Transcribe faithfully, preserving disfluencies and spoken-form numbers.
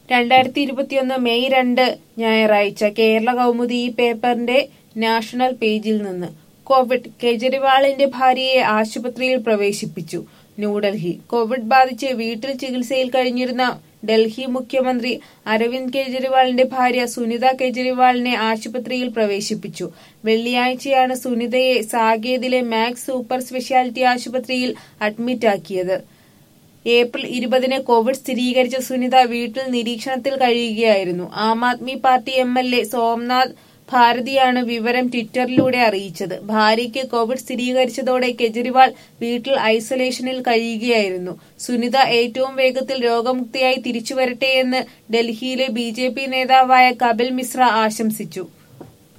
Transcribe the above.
രണ്ടായിരത്തി ഇരുപത്തിയൊന്ന് മെയ് രണ്ട് ഞായറാഴ്ച കേരള കൗമുദി ഈ പേപ്പറിന്റെ നാഷണൽ പേജിൽ നിന്ന് കോവിഡ് കേജ്രിവാളിന്റെ ഭാര്യയെ ആശുപത്രിയിൽ പ്രവേശിപ്പിച്ചു. ന്യൂഡൽഹി കോവിഡ് ബാധിച്ച് വീട്ടിൽ ചികിത്സയിൽ കഴിഞ്ഞിരുന്ന ഡൽഹി മുഖ്യമന്ത്രി അരവിന്ദ് കെജ്രിവാളിന്റെ ഭാര്യ സുനിത കെജ്രിവാളിനെ ആശുപത്രിയിൽ പ്രവേശിപ്പിച്ചു. വെള്ളിയാഴ്ചയാണ് സുനിതയെ സാകേതിലെ മാക്സ് സൂപ്പർ സ്പെഷ്യാലിറ്റി ആശുപത്രിയിൽ അഡ്മിറ്റാക്കിയത്. ഏപ്രിൽ ഇരുപതിന് കോവിഡ് സ്ഥിരീകരിച്ച സുനിത വീട്ടിൽ നിരീക്ഷണത്തിൽ കഴിയുകയായിരുന്നു. Aam Aadmi party M L A Somnath ഭാരതിയാണ് വിവരം ട്വിറ്ററിലൂടെ അറിയിച്ചത്. ഭാര്യയ്ക്ക് കോവിഡ് സ്ഥിരീകരിച്ചതോടെ കെജ്രിവാൾ വീട്ടിൽ ഐസൊലേഷനിൽ കഴിയുകയായിരുന്നു. സുനിത ഏറ്റവും വേഗത്തിൽ രോഗമുക്തയായി തിരിച്ചുവരട്ടെയെന്ന് ഡൽഹിയിലെ ബി ജെ പി നേതാവായ കപിൽ മിശ്ര ആശംസിച്ചു.